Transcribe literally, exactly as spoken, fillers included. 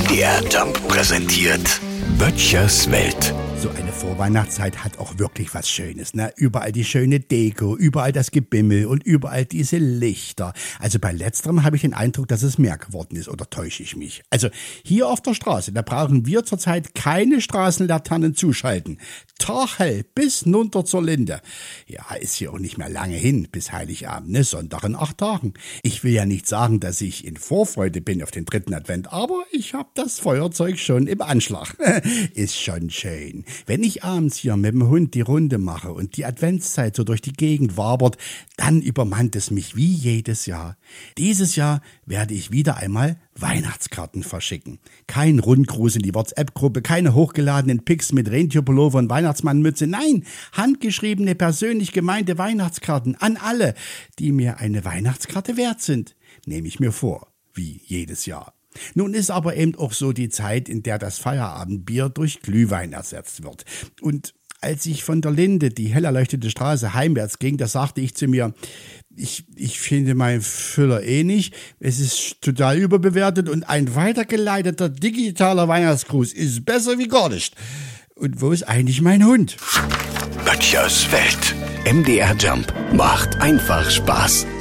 D R Jump präsentiert Böttchers Welt. So eine Vorweihnachtszeit hat auch wirklich was Schönes, ne? Überall die schöne Deko, überall das Gebimmel und überall diese Lichter. Also bei letzterem habe ich den Eindruck, dass es mehr geworden ist, oder täusche ich mich? Also hier auf der Straße, da brauchen wir zurzeit keine Straßenlaternen zuschalten. Tachhell bis runter zur Linde. Ja, ist hier auch nicht mehr lange hin bis Heiligabend, ne? Sonntag in acht Tagen. Ich will ja nicht sagen, dass ich in Vorfreude bin auf den dritten Advent, aber ich habe das Feuerzeug schon im Anschlag. Ist schon schön. Wenn ich abends hier mit dem Hund die Runde mache und die Adventszeit so durch die Gegend wabert, dann übermannt es mich wie jedes Jahr. Dieses Jahr werde ich wieder einmal Weihnachtskarten verschicken. Kein Rundgruß in die WhatsApp-Gruppe, keine hochgeladenen Pics mit Rentierpullover und Weihnachtsmannmütze. Nein, handgeschriebene, persönlich gemeinte Weihnachtskarten an alle, die mir eine Weihnachtskarte wert sind. Nehme ich mir vor, wie jedes Jahr. Nun ist aber eben auch so die Zeit, in der das Feierabendbier durch Glühwein ersetzt wird. Und als ich von der Linde die hell erleuchtete Straße heimwärts ging, da sagte ich zu mir, ich, ich finde meinen Füller eh nicht, es ist total überbewertet und ein weitergeleiteter digitaler Weihnachtsgruß ist besser wie gar nicht. Und wo ist eigentlich mein Hund? Böttchers Welt. M D R Jump macht einfach Spaß.